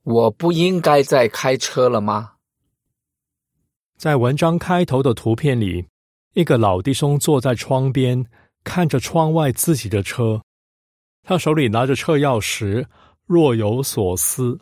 我不应该再开车了吗？ 在文章开头的图片里，一个老弟兄坐在窗边，看着窗外自己的车，他手里拿着车钥匙，若有所思。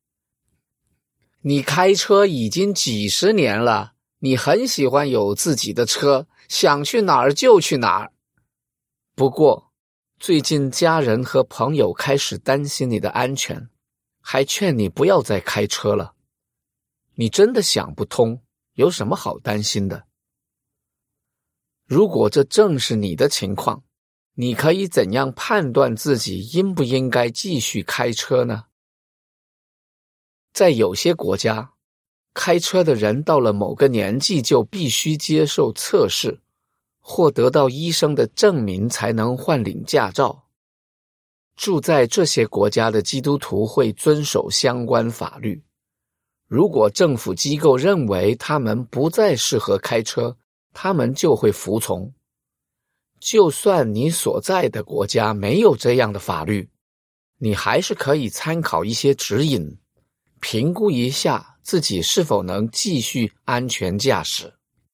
你开车已经几十年了，你很喜欢有自己的车，想去哪儿就去哪儿。不过，最近家人和朋友开始担心你的安全，还劝你不要再开车了。你真的想不通，有什么好担心的？如果这正是你的情况，你可以怎样判断自己应不应该继续开车呢？在有些国家，开车的人到了某个年纪就必须接受测试，或得到医生的证明才能换领驾照。住在这些国家的基督徒会遵守相关法律。如果政府机构认为他们不再适合开车，他们就会服从。就算你所在的国家没有这样的法律，你还是可以参考一些指引，评估一下自己是否能继续安全驾驶。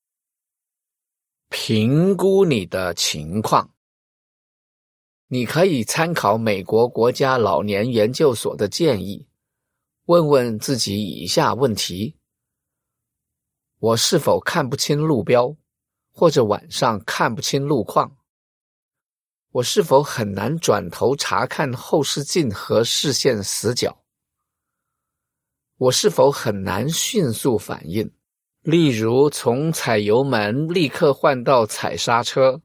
评估你的情况。你可以参考美国国家老年研究所的建议，问问自己以下问题：我是否看不清路标，或者晚上看不清路况？我是否很难转头查看后视镜和视线死角？我是否很难迅速反应，例如从踩油门立刻换到踩刹车？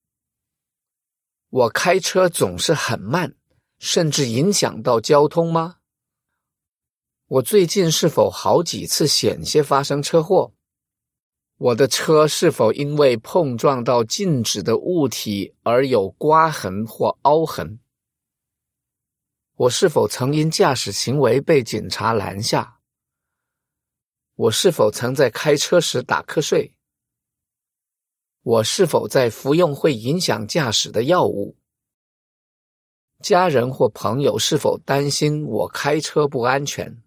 我开车总是很慢，甚至影响到交通吗？我最近是否好几次险些发生车祸？我的车是否因为碰撞到静止的物体而有刮痕或凹痕？我是否曾因驾驶行为被警察拦下？我是否曾在开车时打瞌睡？我是否在服用会影响驾驶的药物？家人或朋友是否担心我开车不安全？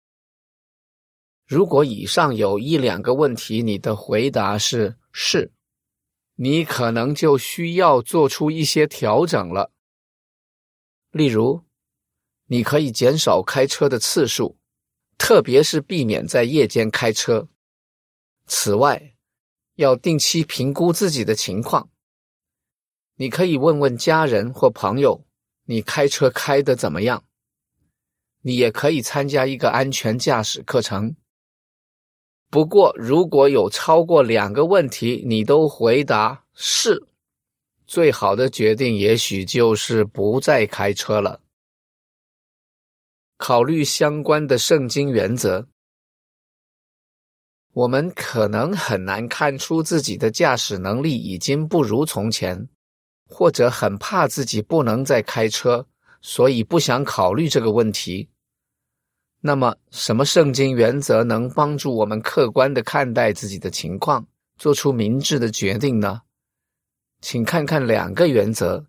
如果以上有一两个问题，你的回答是是，你可能就需要做出一些调整了。例如，你可以减少开车的次数，特别是避免在夜间开车。此外，要定期评估自己的情况。你可以问问家人或朋友，你开车开得怎么样？你也可以参加一个安全驾驶课程。不过，如果有超过2个问题你都回答是，最好的决定也许就是不再开车了。考虑相关的圣经原则。我们可能很难看出自己的驾驶能力已经不如从前，或者很怕自己不能再开车，所以不想考虑这个问题。那么，什么圣经原则能帮助我们客观地看待自己的情况，做出明智的决定呢？请看看2个原则。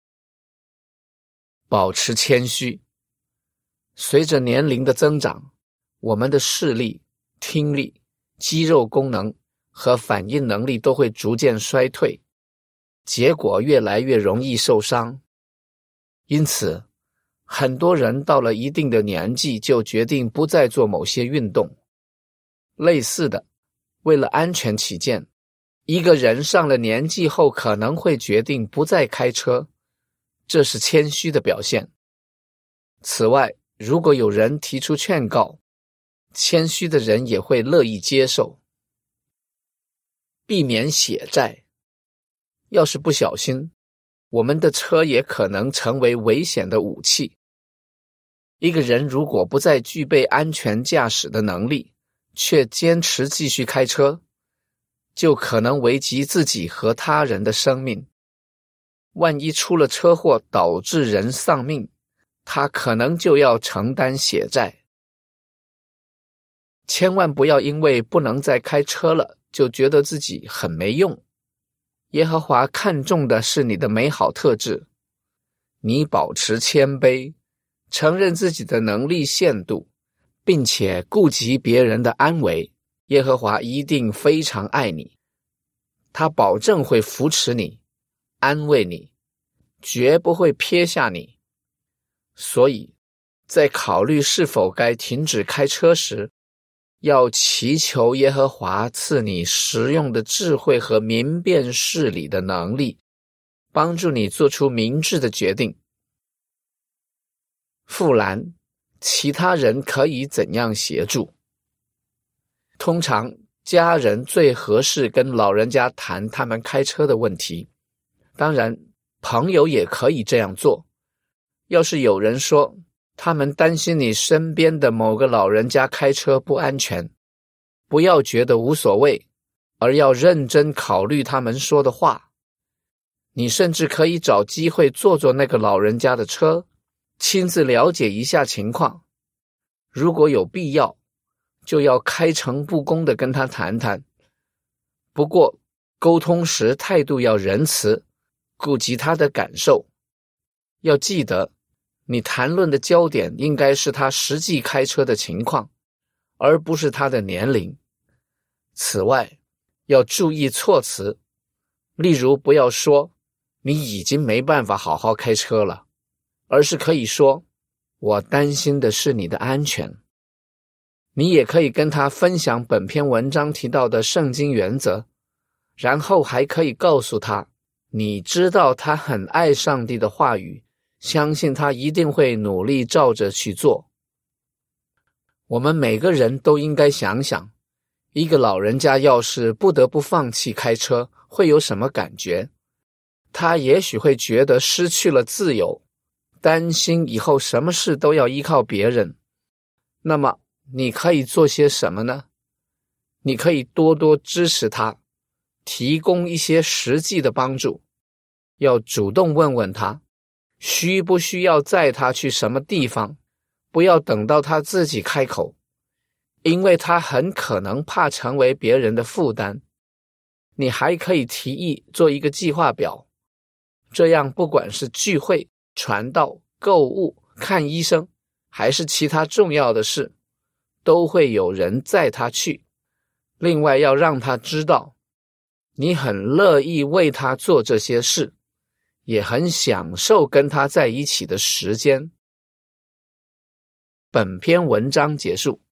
保持谦虚。随着年龄的增长，我们的视力、听力、肌肉功能和反应能力都会逐渐衰退，结果越来越容易受伤。因此，很多人到了一定的年纪就决定不再做某些运动。类似的，为了安全起见，一个人上了年纪后可能会决定不再开车，这是谦虚的表现。此外，如果有人提出劝告，谦虚的人也会乐意接受。避免血债。要是不小心，我们的车也可能成为危险的武器。一个人如果不再具备安全驾驶的能力，却坚持继续开车，就可能危及自己和他人的生命。万一出了车祸导致人丧命，他可能就要承担血债。千万不要因为不能再开车了，就觉得自己很没用。耶和华看重的是你的美好特质。你保持谦卑，承认自己的能力限度， 并且顾及别人的安危，耶和华一定非常爱你，他保证会扶持你，安慰你，绝不会撇下你。所以在考虑是否该停止开车时，要祈求耶和华赐你实用的智慧和明辨事理的能力，帮助你做出明智的决定。复然，其他人可以怎样协助？通常家人最合适跟老人家谈他们开车的问题，当然朋友也可以这样做。要是有人说他们担心你身边的某个老人家开车不安全，不要觉得无所谓，而要认真考虑他们说的话。你甚至可以找机会坐坐那个老人家的车，亲自了解一下情况。如果有必要，就要开诚布公地跟他谈谈。不过沟通时态度要仁慈，顾及他的感受。要记得，你谈论的焦点应该是他实际开车的情况，而不是他的年龄。此外，要注意措辞，例如不要说你已经没办法好好开车了，而是可以说我担心的是你的安全。你也可以跟他分享本篇文章提到的圣经原则，然后还可以告诉他，你知道他很爱上帝的话语，相信他一定会努力照着去做。我们每个人都应该想想，一个老人家要是不得不放弃开车，会有什么感觉？他也许会觉得失去了自由，担心以后什么事都要依靠别人。那么你可以做些什么呢？你可以多多支持他，提供一些实际的帮助，要主动问问他，需不需要载他去什么地方，不要等到他自己开口，因为他很可能怕成为别人的负担。你还可以提议做一个计划表，这样不管是聚会、传道、购物、看医生，还是其他重要的事，都会有人载他去。另外要让他知道，你很乐意为他做这些事，也很享受跟他在一起的时间。本篇文章结束。